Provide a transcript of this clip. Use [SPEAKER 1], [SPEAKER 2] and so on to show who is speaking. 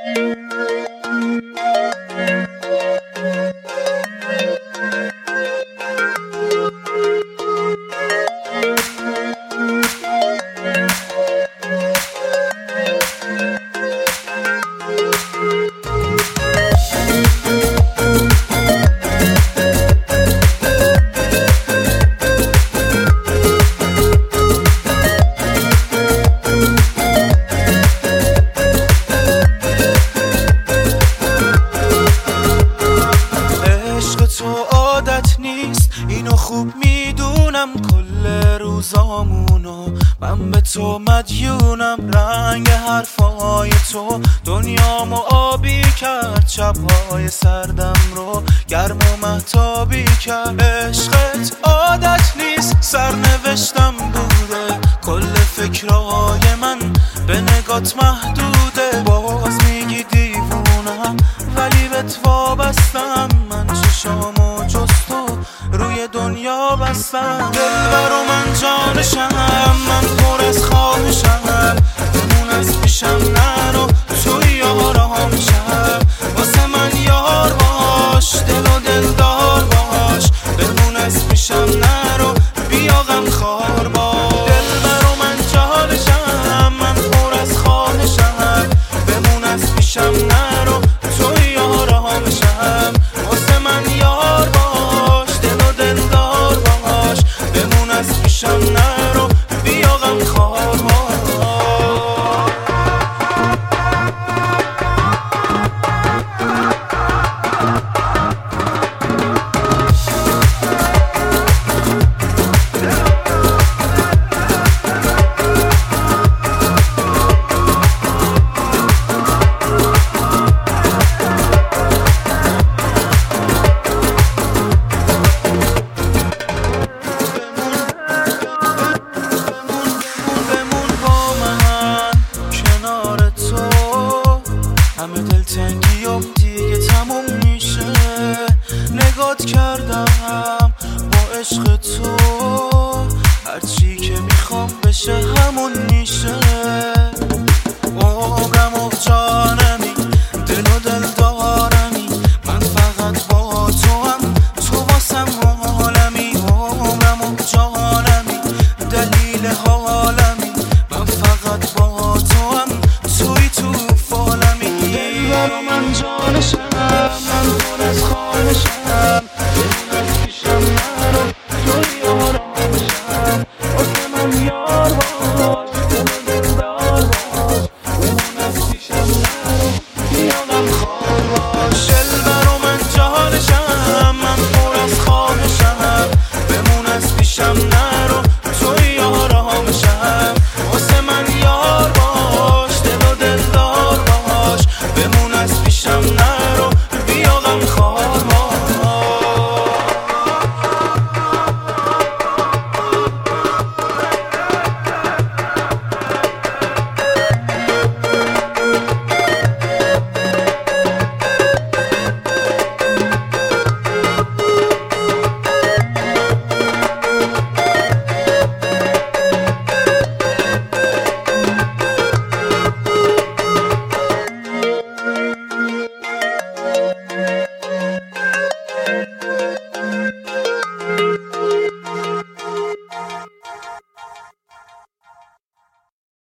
[SPEAKER 1] اینو خوب میدونم، کل روزامونو من به تو مدیونم. رنگ حرفای تو دنیامو آبی کرد، شبهای سردم رو گرم و مهتابی کرد. عشقت عادت نیست، سرنوشتم بوده، کل فکرهای من به نگات محدوده. باز میگی دیوونم ولی بهت وابستم، من چشامو جز تو روی دنیا بستم. دلبر و من جانشم، من پر از خواهشم، بمون از پیشم نرو، توی یارامشم. واسه من یار باش، دل و دلدار باش، بمون از پیشم نرو، بیا غم خوار باش. دلبر و من جانشم، من پر از خواهشم، بمون از پیشم نرو، توی یارامشم. واسه من یار باش، دل و دلدار باش، بمون از پیشم نرو، بیا غم خوار باش. همه دلتنگی و دیگه تموم میشه، نگات کردم با عشق تو، هرچی که میخوام بشه همون میشه. عمرم و جانمی، دل و دل دارمی، من فقط با تو هم، تو واسم عالمی. عمرم و جانمی، دلیل حالمی، من فقط با تو هم، توی تو فالمی. من جانشم، من پر از خواهشم،